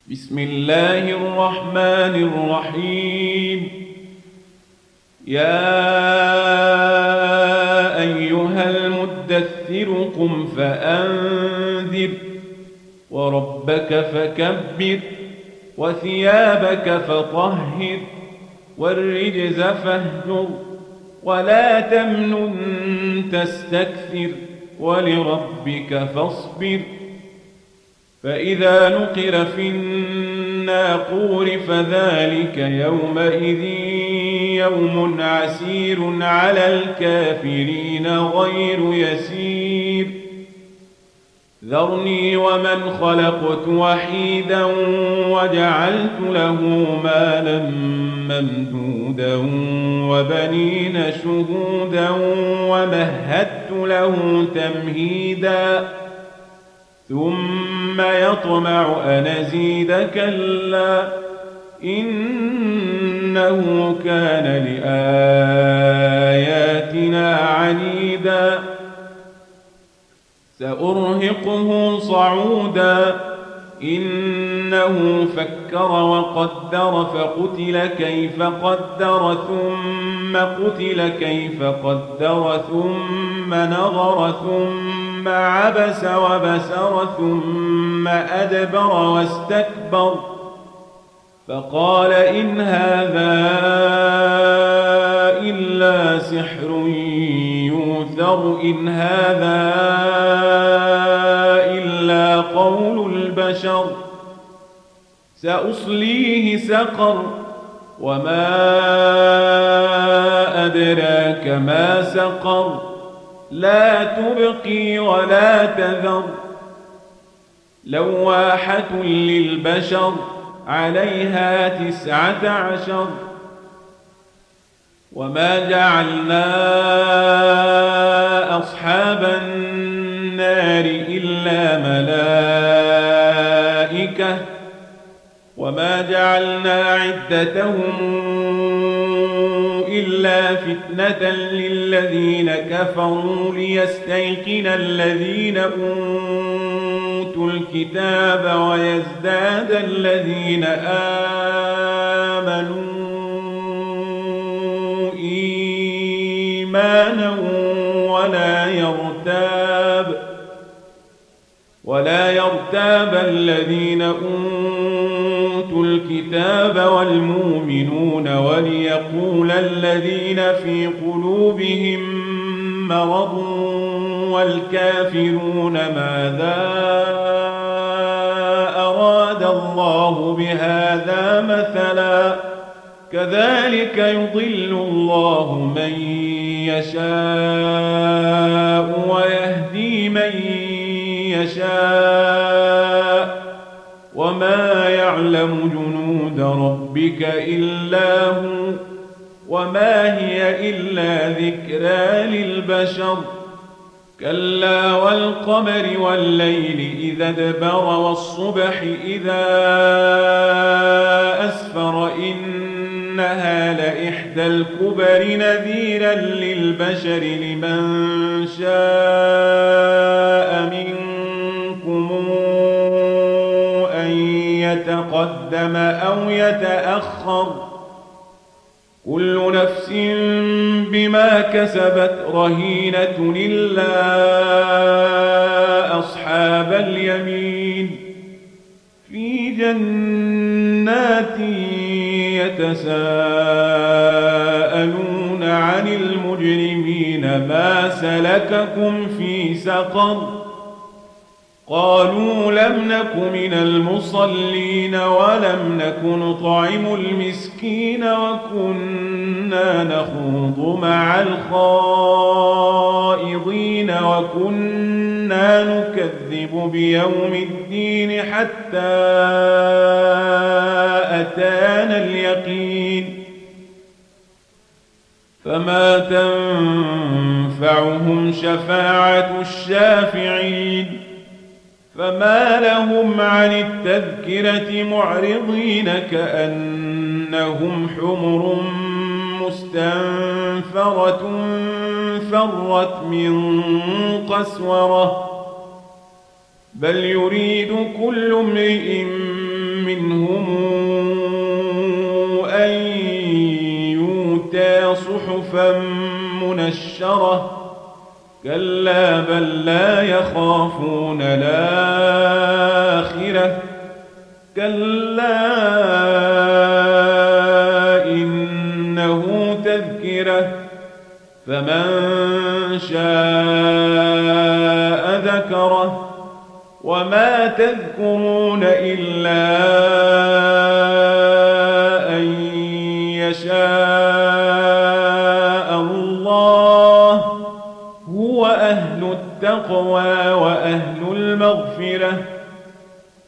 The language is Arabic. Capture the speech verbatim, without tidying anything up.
بسم الله الرحمن الرحيم. يا أيها المدثر قم فأنذر وربك فكبر وثيابك فطهر والرجز فاهجر ولا تمنن تستكثر ولربك فاصبر. فإذا نقر في الناقور فذلك يومئذ يوم عسير على الكافرين غير يسير. ذرني ومن خلقت وحيدا وجعلت له مالا ممدودا وبنين شهودا ومهدت له تمهيدا ثم يطمع أن أزيد كلا إنه كان لآياتنا عنيدا. سأرهقه صعودا إنه فكر وقدر فقتل كيف قدر ثم قتل كيف قدر ثم نظر ثم عبس وبسر ثم أدبر واستكبر فقال إن هذا إلا سحر يؤثر إن هذا إلا قول البشر. سأصليه سقر وما أدراك ما سقر لا تبقي ولا تذر لواحة للبشر عليها تسعة عشر. وما جعلنا أصحاب النار إلا ملائكة وما جعلنا عدتهم إلا فتنة للذين كفروا ليستيقن الذين أوتوا الكتاب ويزداد الذين آمنوا إيمانا ولا يرتاب ولا يرتاب الذين أوتوا الكتاب والمؤمنون وليقول الذين في قلوبهم مرض والكافرون ماذا أراد الله بهذا مثلا كذلك يضل الله من يشاء ويهدي من يشاء وما يعلم جنود ربك إلا هو وما هي إلا ذكرى للبشر. كلا والقمر والليل إذا ادبر والصبح إذا أسفر إنها لإحدى الكبر نذيرا للبشر لمن شاء منكم أن يتقدم أو يتأخر كل نفس بما كسبت رهينة إلا أصحاب اليمين في جنات يتساءلون عن المجرمين ما سلككم في سقر قالوا لم نك من المصلين ولم نك نطعم المسكين وكنا نخوض مع الخائضين وكنا نكذب بيوم الدين حتى أتانا اليقين فما تنفعهم شفاعة الشافعين. فما لهم عن التذكرة معرضين كأنهم حمر مستنفرة فرت من قسورة بل يريد كل امرئ صحفا منشرة كلا بل لا يخافون الآخرة كلا إنه تذكرة فمن شاء ذكره وما تذكرون إلا أن يشاء الله هو أهل التقوى